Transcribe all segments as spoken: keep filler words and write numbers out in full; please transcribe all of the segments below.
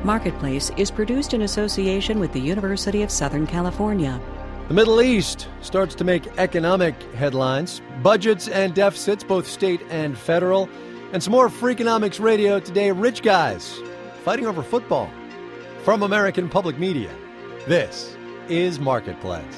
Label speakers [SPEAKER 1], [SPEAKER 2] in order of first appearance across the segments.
[SPEAKER 1] Marketplace is produced in association with the University of Southern California.
[SPEAKER 2] The Middle East starts to make economic headlines, budgets and deficits, both state and federal. And some more Freakonomics Radio today. Rich guys fighting over football. From American Public Media, this is Marketplace.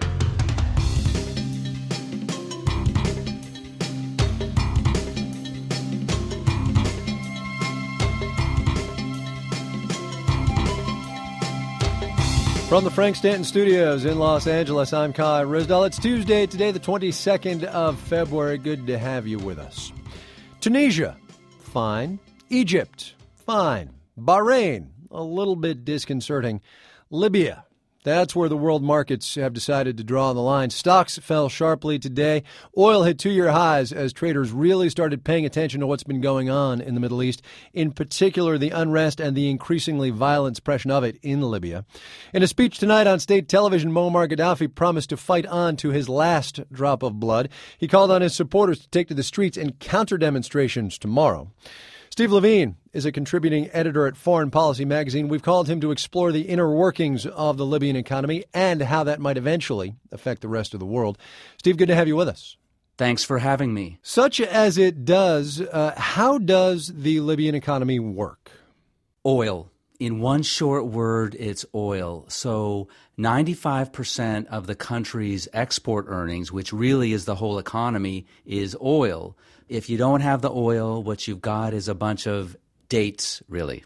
[SPEAKER 2] From the Frank Stanton Studios in Los Angeles, I'm Kai Ryssdal. It's Tuesday, today the twenty-second of February. Good to have you with us. Tunisia, fine. Egypt, fine. Bahrain, a little bit disconcerting. Libya, that's where the world markets have decided to draw the line. Stocks fell sharply today. Oil hit two-year highs as traders really started paying attention to what's been going on in the Middle East, in particular the unrest and the increasingly violent suppression of it in Libya. In a speech tonight on state television, Muammar Gaddafi promised to fight on to his last drop of blood. He called on his supporters to take to the streets in counter-demonstrations tomorrow. Steve Levine is a contributing editor at Foreign Policy magazine. We've called him to explore the inner workings of the Libyan economy and how that might eventually affect the rest of the world. Steve, good to have you with us.
[SPEAKER 3] Thanks for having me.
[SPEAKER 2] Such as it does, uh, how does the Libyan economy work?
[SPEAKER 3] Oil. In one short word, it's oil. So ninety-five percent of the country's export earnings, which really is the whole economy, is oil. If you don't have the oil, what you've got is a bunch of dates, really.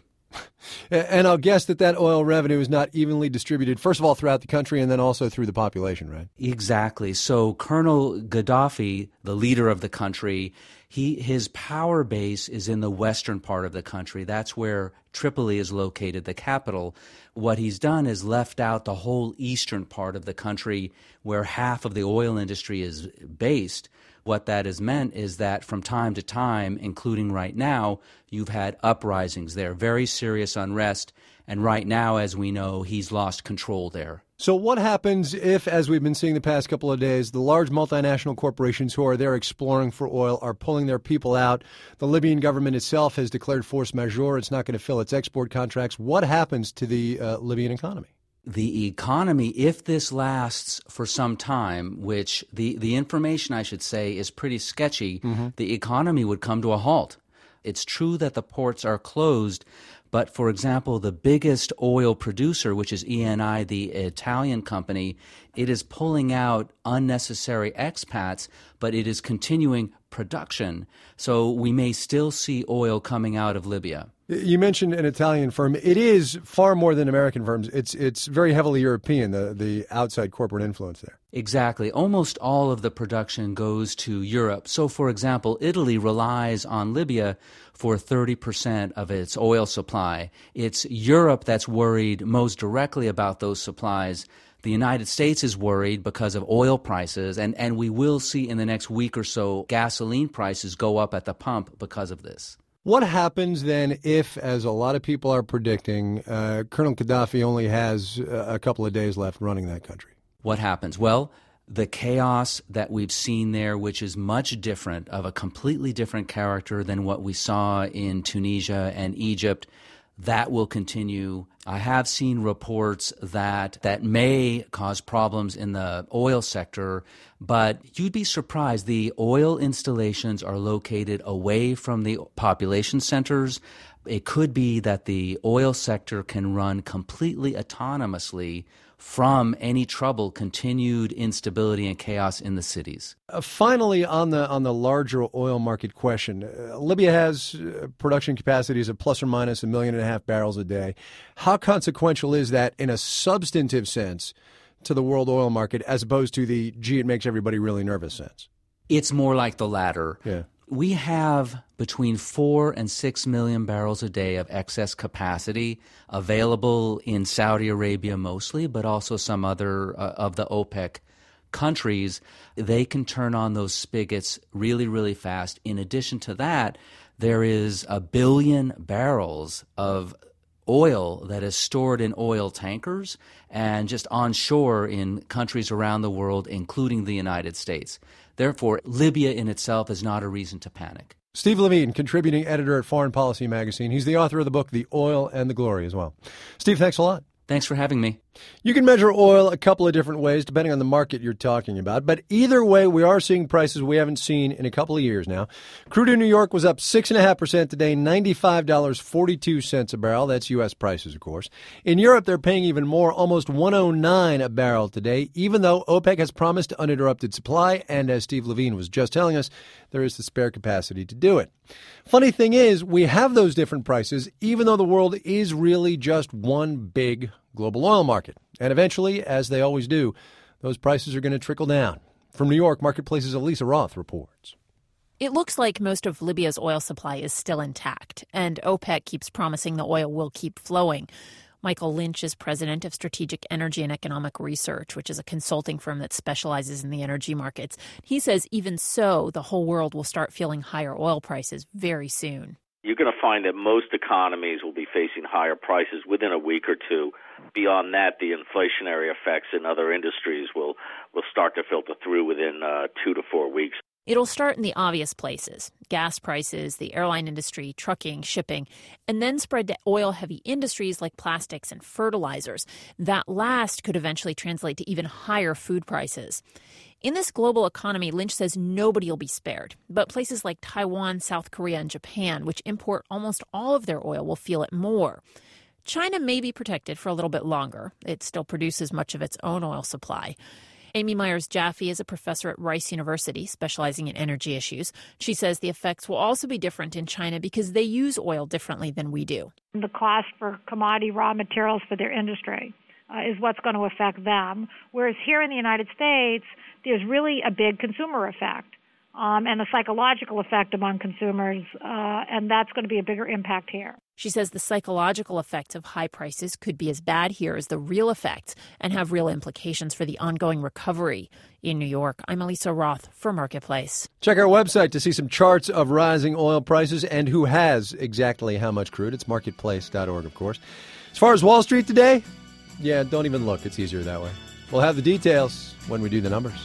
[SPEAKER 2] And I'll guess that that oil revenue is not evenly distributed, first of all, throughout the country and then also through the population, right?
[SPEAKER 3] Exactly. So Colonel Gaddafi, the leader of the country, he his power base is in the western part of the country. That's where Tripoli is located, the capital. What he's done is left out the whole eastern part of the country where half of the oil industry is based. What that has meant is that from time to time, including right now, you've had uprisings there, very serious unrest. And right now, as we know, he's lost control there.
[SPEAKER 2] So what happens if, as we've been seeing the past couple of days, the large multinational corporations who are there exploring for oil are pulling their people out? The Libyan government itself has declared force majeure. It's not going to fill its export contracts. What happens to the uh, Libyan economy?
[SPEAKER 3] The economy, if this lasts for some time, which the, the information, I should say, is pretty sketchy, mm-hmm. the economy would come to a halt. It's true that the ports are closed, but, for example, the biggest oil producer, which is Eni, the Italian company, it is pulling out unnecessary expats, but it is continuing production. So we may still see oil coming out of Libya.
[SPEAKER 2] You mentioned an Italian firm. It is far more than American firms. It's it's very heavily European, the, the outside corporate influence there.
[SPEAKER 3] Exactly. Almost all of the production goes to Europe. So, for example, Italy relies on Libya for thirty percent of its oil supply. It's Europe that's worried most directly about those supplies. The United States is worried because of oil prices, and, and we will see in the next week or so gasoline prices go up at the pump because of this.
[SPEAKER 2] What happens then if, as a lot of people are predicting, uh, Colonel Gaddafi only has a couple of days left running that country?
[SPEAKER 3] What happens? Well, the chaos that we've seen there, which is much different, of a completely different character than what we saw in Tunisia and Egypt, that will continue. I have seen reports that that may cause problems in the oil sector, but you'd be surprised. The oil installations are located away from the population centers. It could be that the oil sector can run completely autonomously from any trouble, continued instability and chaos in the cities.
[SPEAKER 2] Uh, finally, on the on the larger oil market question, uh, Libya has uh, production capacities of plus or minus a million and a half barrels a day. How consequential is that in a substantive sense to the world oil market as opposed to the, gee, it makes everybody really nervous sense?
[SPEAKER 3] It's more like the latter.
[SPEAKER 2] Yeah.
[SPEAKER 3] We have between four and six million barrels a day of excess capacity available in Saudi Arabia mostly, but also some other uh, of the OPEC countries. They can turn on those spigots really, really fast. In addition to that, there is a billion barrels of oil that is stored in oil tankers and just onshore in countries around the world, including the United States. Therefore, Libya in itself is not a reason to panic.
[SPEAKER 2] Steve Levine, contributing editor at Foreign Policy Magazine. He's the author of the book, The Oil and the Glory, as well. Steve, thanks a lot.
[SPEAKER 3] Thanks for having me.
[SPEAKER 2] You can measure oil a couple of different ways, depending on the market you're talking about. But either way, we are seeing prices we haven't seen in a couple of years now. Crude in New York was up six point five percent today, ninety-five dollars and forty-two cents a barrel. That's U S prices, of course. In Europe, they're paying even more, almost one oh nine a barrel today, even though OPEC has promised uninterrupted supply. And as Steve Levine was just telling us, there is the spare capacity to do it. Funny thing is, we have those different prices, even though the world is really just one big global oil market. And eventually, as they always do, those prices are going to trickle down. From New York, Marketplace's Elisa Roth reports.
[SPEAKER 4] It looks like most of Libya's oil supply is still intact, and OPEC keeps promising the oil will keep flowing. Michael Lynch is president of Strategic Energy and Economic Research, which is a consulting firm that specializes in the energy markets. He says even so, the whole world will start feeling higher oil prices very soon.
[SPEAKER 5] You're going to find that most economies will be facing higher prices within a week or two. Beyond that, the inflationary effects in other industries will, will start to filter through within uh, two to four weeks.
[SPEAKER 4] It'll start in the obvious places, gas prices, the airline industry, trucking, shipping, and then spread to oil-heavy industries like plastics and fertilizers. That last could eventually translate to even higher food prices. In this global economy, Lynch says nobody will be spared, but places like Taiwan, South Korea, and Japan, which import almost all of their oil, will feel it more. China may be protected for a little bit longer. It still produces much of its own oil supply. Amy Myers-Jaffe is a professor at Rice University, specializing in energy issues. She says the effects will also be different in China because they use oil differently than we do.
[SPEAKER 6] The cost for commodity raw materials for their industry uh, is what's going to affect them, whereas here in the United States, there's really a big consumer effect um, and a psychological effect among consumers, uh, and that's going to be a bigger impact here.
[SPEAKER 4] She says the psychological effects of high prices could be as bad here as the real effects and have real implications for the ongoing recovery. In New York, I'm Elisa Roth for Marketplace.
[SPEAKER 2] Check our website to see some charts of rising oil prices and who has exactly how much crude. It's marketplace dot org, of course. As far as Wall Street today, yeah, don't even look. It's easier that way. We'll have the details when we do the numbers.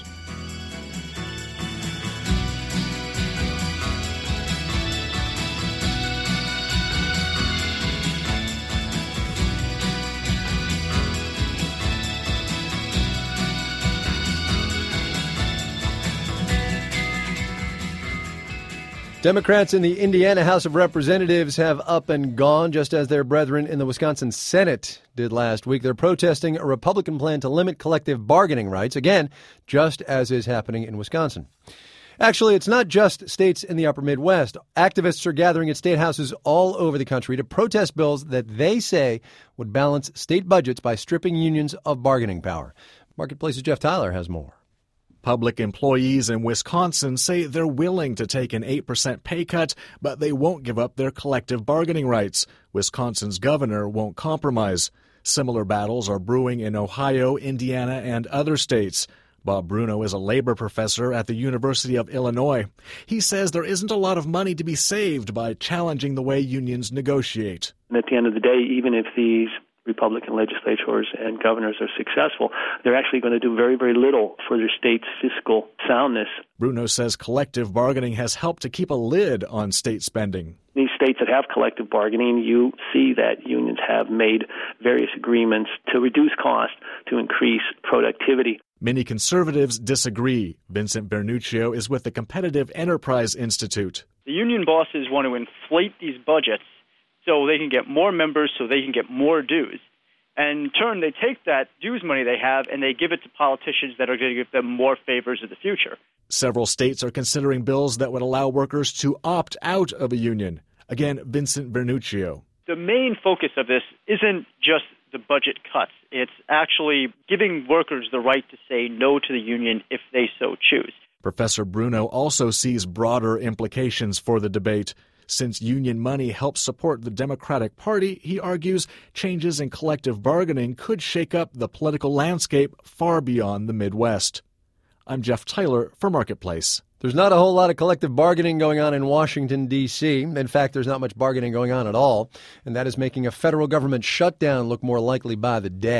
[SPEAKER 2] Democrats in the Indiana House of Representatives have up and gone, just as their brethren in the Wisconsin Senate did last week. They're protesting a Republican plan to limit collective bargaining rights, again, just as is happening in Wisconsin. Actually, it's not just states in the upper Midwest. Activists are gathering at state houses all over the country to protest bills that they say would balance state budgets by stripping unions of bargaining power. Marketplace's Jeff Tyler has more.
[SPEAKER 7] Public employees in Wisconsin say they're willing to take an eight percent pay cut, but they won't give up their collective bargaining rights. Wisconsin's governor won't compromise. Similar battles are brewing in Ohio, Indiana, and other states. Bob Bruno is a labor professor at the University of Illinois. He says there isn't a lot of money to be saved by challenging the way unions negotiate.
[SPEAKER 8] And at the end of the day, even if these Republican legislators and governors are successful, they're actually going to do very, very little for their state's fiscal soundness.
[SPEAKER 7] Bruno says collective bargaining has helped to keep a lid on state spending.
[SPEAKER 8] These states that have collective bargaining, you see that unions have made various agreements to reduce cost, to increase productivity.
[SPEAKER 7] Many conservatives disagree. Vincent Vernuccio is with the Competitive Enterprise Institute.
[SPEAKER 9] The union bosses want to inflate these budgets so they can get more members, so they can get more dues. And in turn, they take that dues money they have and they give it to politicians that are going to give them more favors in the future.
[SPEAKER 7] Several states are considering bills that would allow workers to opt out of a union. Again, Vincent Vernuccio.
[SPEAKER 9] The main focus of this isn't just the budget cuts. It's actually giving workers the right to say no to the union if they so choose.
[SPEAKER 7] Professor Bruno also sees broader implications for the debate. Since union money helps support the Democratic Party, he argues changes in collective bargaining could shake up the political landscape far beyond the Midwest. I'm Jeff Tyler for Marketplace.
[SPEAKER 2] There's not a whole lot of collective bargaining going on in Washington, D C In fact, there's not much bargaining going on at all, and that is making a federal government shutdown look more likely by the day.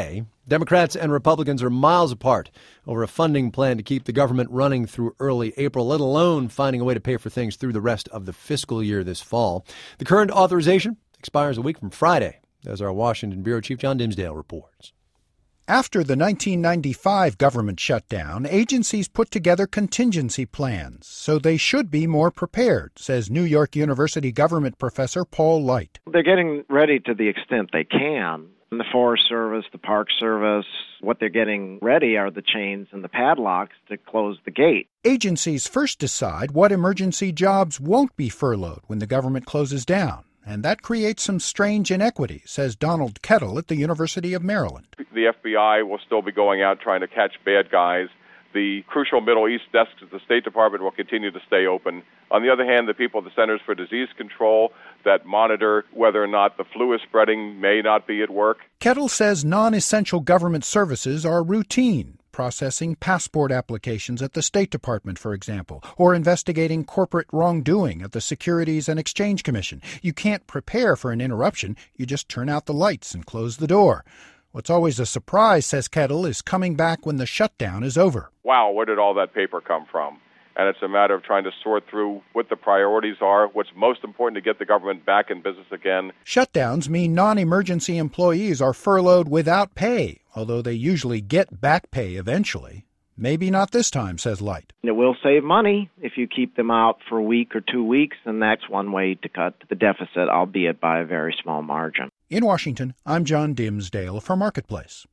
[SPEAKER 2] Democrats and Republicans are miles apart over a funding plan to keep the government running through early April, let alone finding a way to pay for things through the rest of the fiscal year this fall. The current authorization expires a week from Friday, as our Washington Bureau Chief John Dimsdale reports.
[SPEAKER 10] After the nineteen ninety-five government shutdown, agencies put together contingency plans, so they should be more prepared, says New York University government professor Paul Light.
[SPEAKER 11] They're getting ready to the extent they can. The Forest Service, the Park Service, what they're getting ready are the chains and the padlocks to close the gate.
[SPEAKER 10] Agencies first decide what emergency jobs won't be furloughed when the government closes down. And that creates some strange inequity, says Donald Kettle at the University of Maryland.
[SPEAKER 12] The F B I will still be going out trying to catch bad guys. The crucial Middle East desks at the State Department will continue to stay open. On the other hand, the people at the Centers for Disease Control that monitor whether or not the flu is spreading may not be at work.
[SPEAKER 10] Kettle says non-essential government services are routine, processing passport applications at the State Department, for example, or investigating corporate wrongdoing at the Securities and Exchange Commission. You can't prepare for an interruption. You just turn out the lights and close the door. What's always a surprise, says Kettle, is coming back when the shutdown is over.
[SPEAKER 12] Wow, where did all that paper come from? And it's a matter of trying to sort through what the priorities are, what's most important to get the government back in business again.
[SPEAKER 10] Shutdowns mean non-emergency employees are furloughed without pay, although they usually get back pay eventually. Maybe not this time, says Light.
[SPEAKER 11] It will save money if you keep them out for a week or two weeks, and that's one way to cut the deficit, albeit by a very small margin.
[SPEAKER 10] In Washington, I'm John Dimsdale for Marketplace.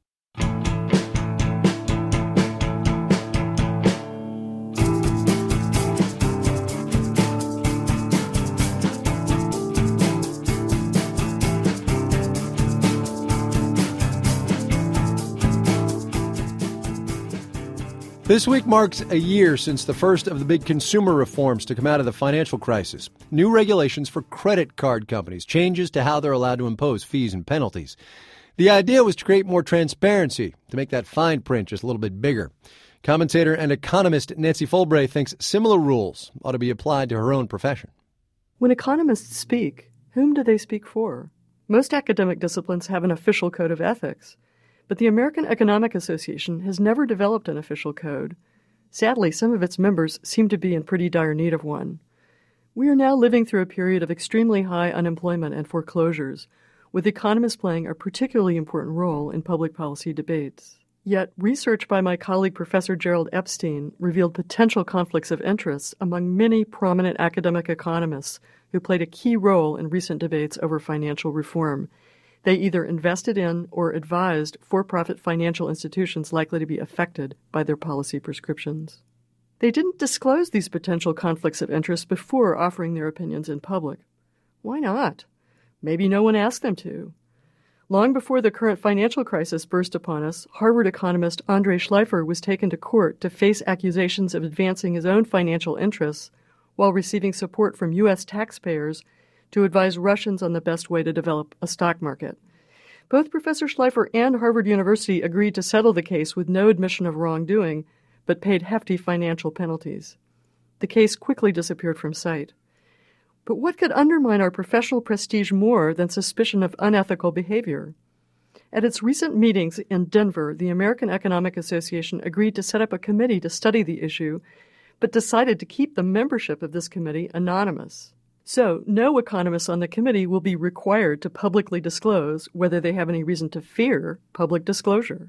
[SPEAKER 2] This week marks a year since the first of the big consumer reforms to come out of the financial crisis. New regulations for credit card companies, changes to how they're allowed to impose fees and penalties. The idea was to create more transparency, to make that fine print just a little bit bigger. Commentator and economist Nancy Fulbray thinks similar rules ought to be applied to her own profession.
[SPEAKER 13] When economists speak, whom do they speak for? Most academic disciplines have an official code of ethics. But the American Economic Association has never developed an official code. Sadly, some of its members seem to be in pretty dire need of one. We are now living through a period of extremely high unemployment and foreclosures, with economists playing a particularly important role in public policy debates. Yet, research by my colleague Professor Gerald Epstein revealed potential conflicts of interest among many prominent academic economists who played a key role in recent debates over financial reform. They either invested in or advised for-profit financial institutions likely to be affected by their policy prescriptions. They didn't disclose these potential conflicts of interest before offering their opinions in public. Why not? Maybe no one asked them to. Long before the current financial crisis burst upon us, Harvard economist Andre Schleifer was taken to court to face accusations of advancing his own financial interests while receiving support from U S taxpayers to advise Russians on the best way to develop a stock market. Both Professor Schleifer and Harvard University agreed to settle the case with no admission of wrongdoing, but paid hefty financial penalties. The case quickly disappeared from sight. But what could undermine our professional prestige more than suspicion of unethical behavior? At its recent meetings in Denver, the American Economic Association agreed to set up a committee to study the issue, but decided to keep the membership of this committee anonymous. So, no economists on the committee will be required to publicly disclose whether they have any reason to fear public disclosure.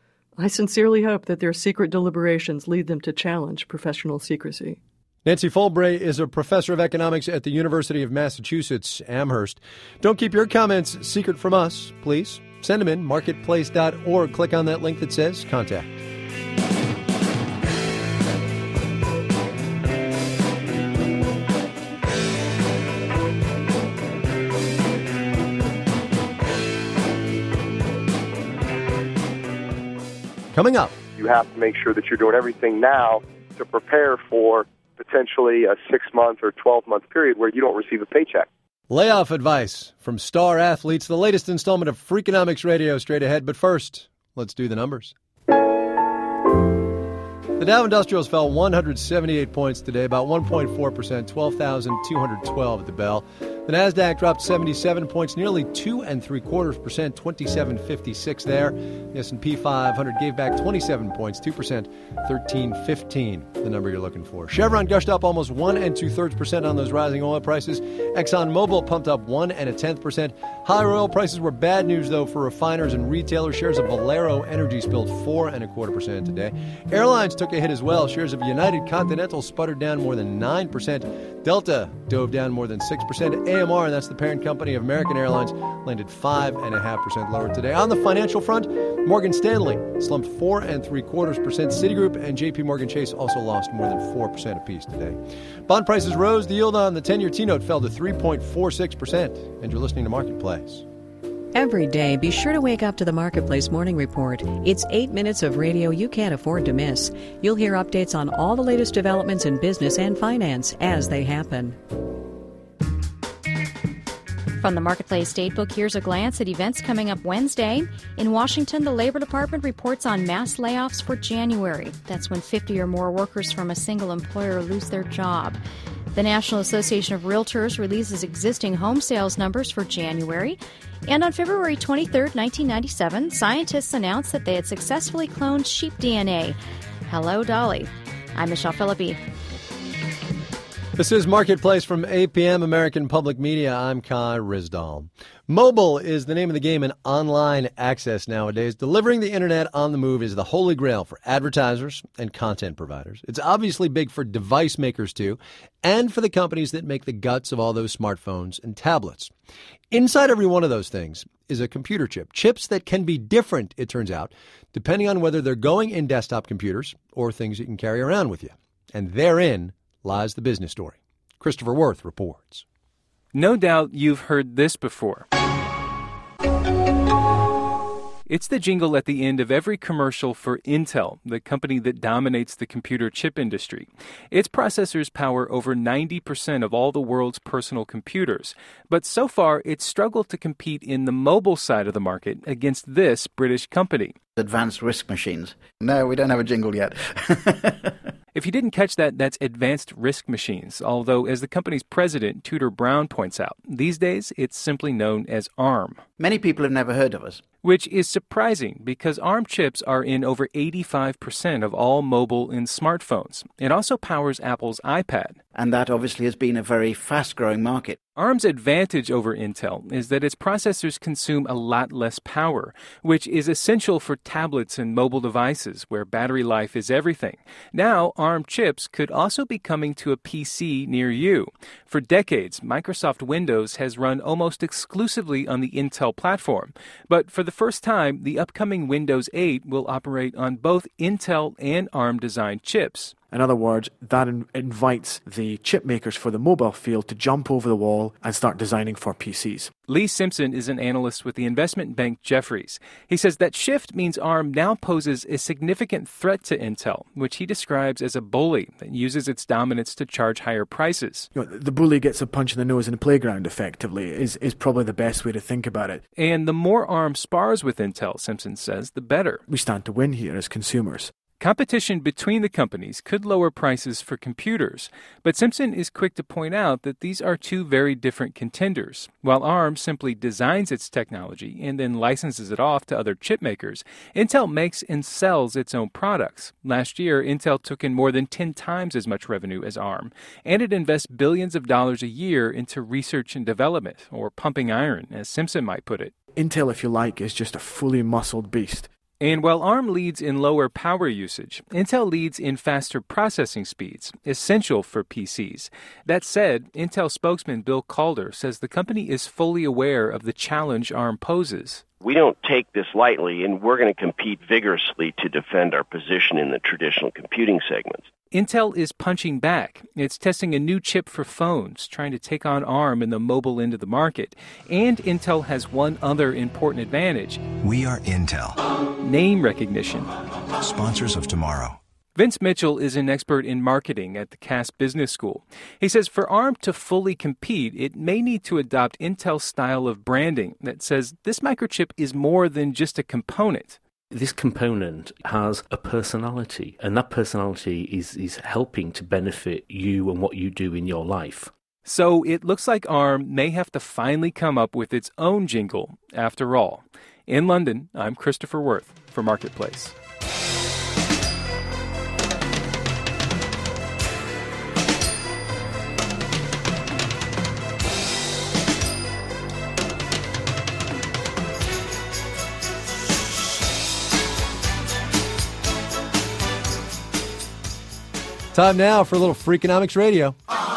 [SPEAKER 13] I sincerely hope that their secret deliberations lead them to challenge professional secrecy.
[SPEAKER 2] Nancy Fulbray is a professor of economics at the University of Massachusetts, Amherst. Don't keep your comments secret from us, please. Send them in, marketplace dot org. Click on that link that says Contact. Coming up.
[SPEAKER 14] You have to make sure that you're doing everything now to prepare for potentially a six-month or twelve-month period where you don't receive a paycheck.
[SPEAKER 2] Layoff advice from star athletes, the latest installment of Freakonomics Radio straight ahead. But first, let's do the numbers. The Dow Industrials fell one hundred seventy-eight points today, about one point four percent, twelve thousand two hundred twelve at the bell. The Nasdaq dropped seventy-seven points, nearly two and three quarters percent, twenty-seven fifty-six there. The S and P five hundred gave back twenty-seven points, two percent, thirteen fifteen, the number you're looking for. Chevron gushed up almost one and two thirds percent on those rising oil prices. ExxonMobil pumped up one and a tenth percent. Higher oil prices were bad news though for refiners and retailers. Shares of Valero Energy spilled four and a quarter percent today. Airlines took a hit as well. Shares of United Continental sputtered down more than nine percent. Delta dove down more than six percent. A M R, and that's the parent company of American Airlines, landed five point five percent lower today. On the financial front, Morgan Stanley slumped four and three quarters percent. Citigroup and J P Morgan Chase also lost more than four percent apiece today. Bond prices rose. The yield on the ten-year T-note fell to three point four six percent. And you're listening to Marketplace.
[SPEAKER 1] Every day, be sure to wake up to the Marketplace Morning Report. It's eight minutes of radio you can't afford to miss. You'll hear updates on all the latest developments in business and finance as they happen.
[SPEAKER 15] From the Marketplace Datebook, here's a glance at events coming up Wednesday. In Washington, the Labor Department reports on mass layoffs for January. That's when fifty or more workers from a single employer lose their job. The National Association of Realtors releases existing home sales numbers for January. And on February twenty-third, nineteen ninety-seven, scientists announced that they had successfully cloned sheep D N A. Hello, Dolly. I'm Michelle Philippi.
[SPEAKER 2] This is Marketplace from A P M American Public Media. I'm Kai Rizdal. Mobile is the name of the game in online access nowadays. Delivering the internet on the move is the holy grail for advertisers and content providers. It's obviously big for device makers, too, and for the companies that make the guts of all those smartphones and tablets. Inside every one of those things is a computer chip. Chips that can be different, it turns out, depending on whether they're going in desktop computers or things you can carry around with you. And therein lies the business story. Christopher Worth reports.
[SPEAKER 16] No doubt you've heard this before. It's the jingle at the end of every commercial for Intel, the company that dominates the computer chip industry. Its processors power over ninety percent of all the world's personal computers. But so far, it's struggled to compete in the mobile side of the market against this British company.
[SPEAKER 17] Advanced RISC machines. No, we don't have a jingle yet.
[SPEAKER 16] If you didn't catch that, that's Advanced RISC Machines, although as the company's president, Tudor Brown, points out, these days it's simply known as ARM.
[SPEAKER 17] Many people have never heard of us.
[SPEAKER 16] Which is surprising because ARM chips are in over eighty-five percent of all mobile and smartphones. It also powers Apple's iPad.
[SPEAKER 17] And that obviously has been a very fast-growing market.
[SPEAKER 16] ARM's advantage over Intel is that its processors consume a lot less power, which is essential for tablets and mobile devices where battery life is everything. Now, ARM chips could also be coming to a P C near you. For decades, Microsoft Windows has run almost exclusively on the Intel platform. But for the first time, the upcoming Windows eight will operate on both Intel and ARM-designed chips.
[SPEAKER 18] In other words, that in- invites the chip makers for the mobile field to jump over the wall and start designing for P Cs.
[SPEAKER 16] Lee Simpson is an analyst with the investment bank Jefferies. He says that shift means ARM now poses a significant threat to Intel, which he describes as a bully that uses its dominance to charge higher prices.
[SPEAKER 18] You know, the bully gets a punch in the nose in the playground, effectively, is, is probably the best way to think about it.
[SPEAKER 16] And the more ARM spars with Intel, Simpson says, the better.
[SPEAKER 18] We stand to win here as consumers.
[SPEAKER 16] Competition between the companies could lower prices for computers, but Simpson is quick to point out that these are two very different contenders. While ARM simply designs its technology and then licenses it off to other chip makers, Intel makes and sells its own products. Last year, Intel took in more than ten times as much revenue as ARM, and it invests billions of dollars a year into research and development, or pumping iron, as Simpson might put it.
[SPEAKER 18] Intel, if you like, is just a fully muscled beast.
[SPEAKER 16] And while ARM leads in lower power usage, Intel leads in faster processing speeds, essential for P Cs. That said, Intel spokesman Bill Calder says the company is fully aware of the challenge ARM poses.
[SPEAKER 19] We don't take this lightly, and we're going to compete vigorously to defend our position in the traditional computing segments.
[SPEAKER 16] Intel is punching back. It's testing a new chip for phones, trying to take on ARM in the mobile end of the market. And Intel has one other important advantage.
[SPEAKER 20] We are Intel.
[SPEAKER 16] Name recognition.
[SPEAKER 20] Sponsors of tomorrow.
[SPEAKER 16] Vince Mitchell is an expert in marketing at the Cass Business School. He says for ARM to fully compete, it may need to adopt Intel's style of branding that says this microchip is more than just a component.
[SPEAKER 21] This component has a personality, and that personality is, is helping to benefit you and what you do in your life.
[SPEAKER 16] So it looks like ARM may have to finally come up with its own jingle after all. In London, I'm Christopher Worth for Marketplace.
[SPEAKER 2] Time now for a little Freakonomics Radio.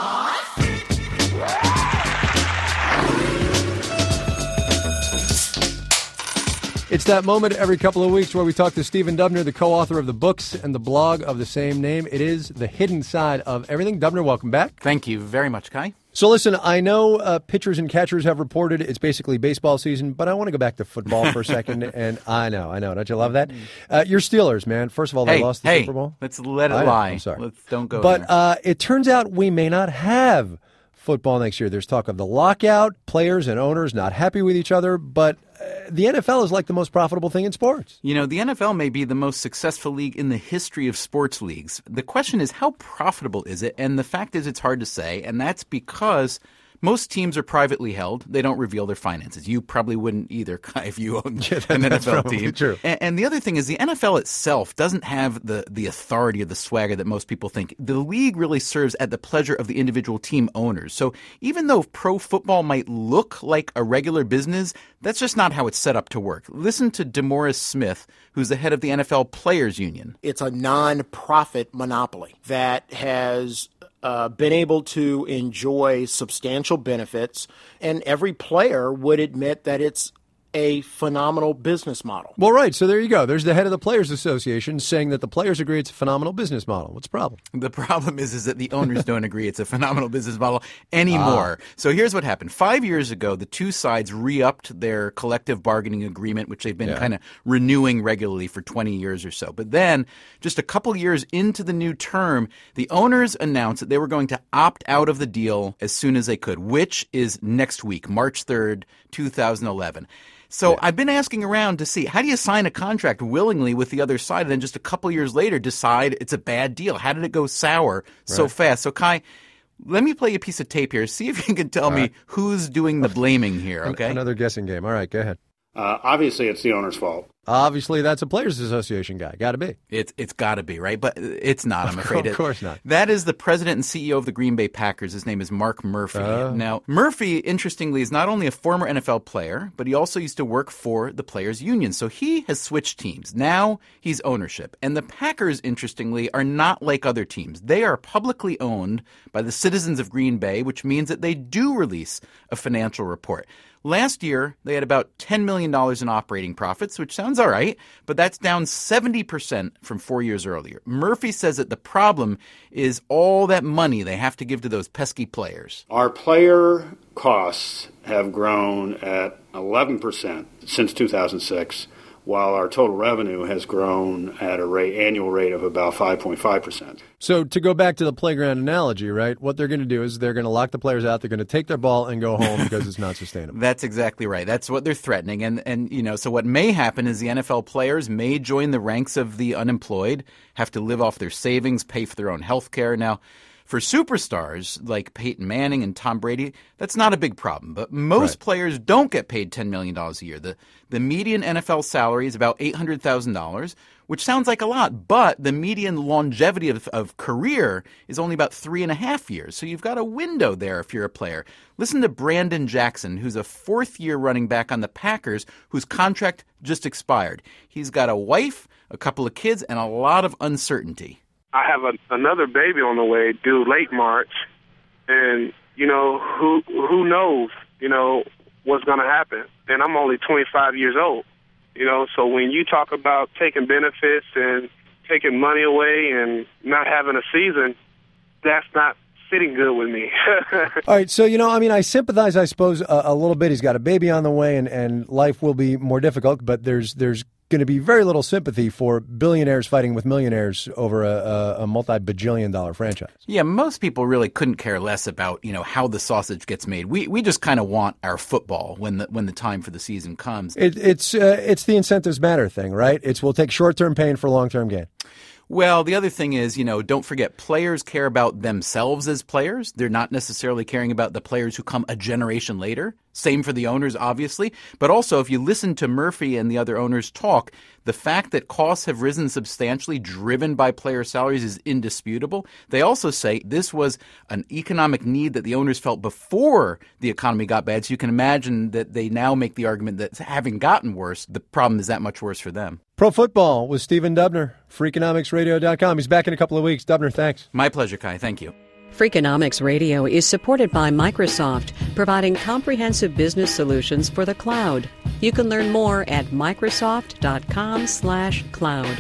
[SPEAKER 2] It's that moment every couple of weeks where we talk to Stephen Dubner, the co-author of the books and the blog of the same name. It is The Hidden Side of Everything. Dubner, welcome back.
[SPEAKER 3] Thank you very much, Kai.
[SPEAKER 2] So listen, I know uh, pitchers and catchers have reported it's basically baseball season, but I want to go back to football for a second. And I know, I know. Don't you love that? Uh, your Steelers, man. First of all, they
[SPEAKER 3] hey,
[SPEAKER 2] lost the
[SPEAKER 3] hey,
[SPEAKER 2] Super Bowl.
[SPEAKER 3] Let's let it
[SPEAKER 2] I
[SPEAKER 3] lie.
[SPEAKER 2] Know, I'm sorry.
[SPEAKER 3] Let's don't go
[SPEAKER 2] But
[SPEAKER 3] there.
[SPEAKER 2] uh, it turns out we may not have football next year. There's talk of the lockout, players and owners not happy with each other, but uh, the N F L is like the most profitable thing in sports.
[SPEAKER 3] You know, the N F L may be the most successful league in the history of sports leagues. The question is, how profitable is it? And the fact is, it's hard to say, and that's because most teams are privately held. They don't reveal their finances. You probably wouldn't either, Kai, if you owned
[SPEAKER 2] yeah, that,
[SPEAKER 3] an N F L
[SPEAKER 2] team.
[SPEAKER 3] True. And, and the other thing is the N F L itself doesn't have the, the authority or the swagger that most people think. The league really serves at the pleasure of the individual team owners. So even though pro football might look like a regular business, that's just not how it's set up to work. Listen to DeMaurice Smith, who's the head of the N F L Players Union.
[SPEAKER 22] It's a non-profit monopoly that has Uh, been able to enjoy substantial benefits, and every player would admit that it's a phenomenal business model.
[SPEAKER 2] Well, right. So there you go. There's the head of the Players Association saying that the players agree it's a phenomenal business model. What's the problem?
[SPEAKER 3] The problem is, is that the owners don't agree it's a phenomenal business model anymore. Ah. So here's what happened. Five years ago, the two sides re-upped their collective bargaining agreement, which they've been yeah. kind of renewing regularly for twenty years or so. But then just a couple years into the new term, the owners announced that they were going to opt out of the deal as soon as they could, which is next week, March third, two thousand eleven. So yeah. I've been asking around to see, how do you sign a contract willingly with the other side and then just a couple years later decide it's a bad deal? How did it go sour so right. fast? So, Kai, let me play you a piece of tape here. See if you can tell All me right. who's doing the blaming here, okay?
[SPEAKER 2] Another guessing game. All right, go ahead.
[SPEAKER 23] Uh, obviously, it's the owner's fault.
[SPEAKER 2] Obviously, that's a Players Association guy. Got to be.
[SPEAKER 3] It's it's got to be, right? But it's not, I'm afraid.
[SPEAKER 2] Of course not.
[SPEAKER 3] That is the president and C E O of the Green Bay Packers. His name is Mark Murphy. Uh. Now, Murphy, interestingly, is not only a former N F L player, but he also used to work for the Players Union. So he has switched teams. Now he's ownership. And the Packers, interestingly, are not like other teams. They are publicly owned by the citizens of Green Bay, which means that they do release a financial report. Last year, they had about ten million dollars in operating profits, which sounds all right, but that's down seventy percent from four years earlier. Murphy says that the problem is all that money they have to give to those pesky players.
[SPEAKER 23] Our player costs have grown at eleven percent since two thousand six, while our total revenue has grown at a rate, annual rate of about five point five percent.
[SPEAKER 2] So to go back to the playground analogy, right, what they're going to do is they're going to lock the players out. They're going to take their ball and go home because it's not sustainable.
[SPEAKER 3] That's exactly right. That's what they're threatening. And, and you know, so what may happen is the N F L players may join the ranks of the unemployed, have to live off their savings, pay for their own health care. Now, for superstars like Peyton Manning and Tom Brady, that's not a big problem. But most right. players don't get paid ten million dollars a year. The the median N F L salary is about eight hundred thousand dollars, which sounds like a lot, but the median longevity of, of career is only about three and a half years. So you've got a window there if you're a player. Listen to Brandon Jackson, who's a fourth-year running back on the Packers, whose contract just expired. He's got a wife, a couple of kids, and a lot of uncertainty.
[SPEAKER 24] I have a, another baby on the way due late March, and, you know, who who knows, you know, what's going to happen. And I'm only twenty-five years old, you know, so when you talk about taking benefits and taking money away and not having a season, that's not sitting good with me.
[SPEAKER 2] All right, so, you know, I mean, I sympathize, I suppose, a, a little bit. He's got a baby on the way, and, and life will be more difficult, but there's there's going to be very little sympathy for billionaires fighting with millionaires over a, a, a multi-bajillion dollar franchise.
[SPEAKER 3] Yeah, most people really couldn't care less about, you know, how the sausage gets made. We we just kind of want our football when the when the time for the season comes.
[SPEAKER 2] It, it's uh, it's the incentives matter thing, right? It's we'll take short-term pain for long-term gain.
[SPEAKER 3] Well, the other thing is, you know, don't forget, players care about themselves as players. They're not necessarily caring about the players who come a generation later. Same for the owners, obviously. But also, if you listen to Murphy and the other owners talk, the fact that costs have risen substantially, driven by player salaries, is indisputable. They also say this was an economic need that the owners felt before the economy got bad. So you can imagine that they now make the argument that having gotten worse, the problem is that much worse for them.
[SPEAKER 2] Pro Football with Stephen Dubner, Freakonomics Radio dot com. He's back in a couple of weeks. Dubner, thanks.
[SPEAKER 3] My pleasure, Kai. Thank you.
[SPEAKER 1] Freakonomics Radio is supported by Microsoft, providing comprehensive business solutions for the cloud. You can learn more at Microsoft dot com slash cloud.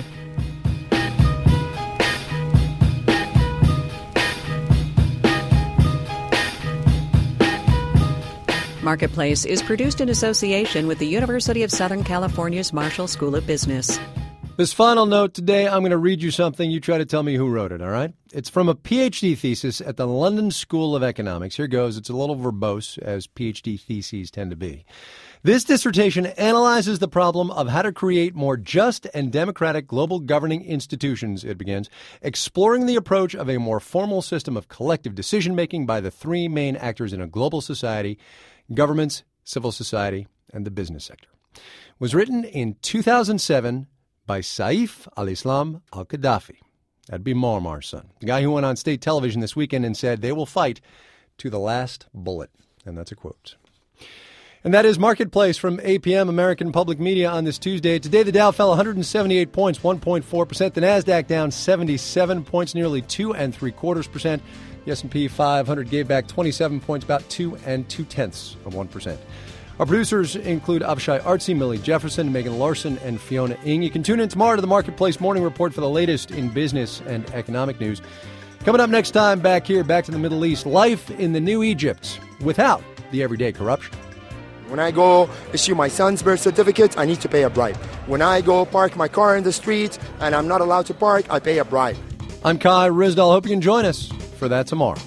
[SPEAKER 1] Marketplace is produced in association with the University of Southern California's Marshall School of Business.
[SPEAKER 2] This final note today, I'm going to read you something. You try to tell me who wrote it, all right? It's from a P H D thesis at the London School of Economics. Here goes. It's a little verbose, as P H D theses tend to be. This dissertation analyzes the problem of how to create more just and democratic global governing institutions, it begins, exploring the approach of a more formal system of collective decision-making by the three main actors in a global society: governments, civil society, and the business sector. It was written in two thousand seven by Saif al-Islam al-Qaddafi. That'd be Muammar's son. The guy who went on state television this weekend and said they will fight to the last bullet. And that's a quote. And that is Marketplace from A P M, American Public Media, on this Tuesday. Today the Dow fell one hundred seventy-eight points, one point four percent. The NASDAQ down seventy-seven points, nearly two and three quarters percent. The S and P five hundred gave back twenty-seven points, about two and two tenths of one percent. Our producers include Avishai Artsy, Millie Jefferson, Megan Larson, and Fiona Ng. You can tune in tomorrow to the Marketplace Morning Report for the latest in business and economic news. Coming up next time, back here, back to the Middle East, life in the new Egypt without the everyday corruption.
[SPEAKER 4] When I go issue my son's birth certificate, I need to pay a bribe. When I go park my car in the street and I'm not allowed to park, I pay a bribe.
[SPEAKER 2] I'm Kai Ryssdal. Hope you can join us for that tomorrow.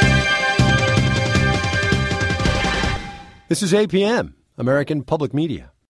[SPEAKER 2] This is A P M, American Public Media.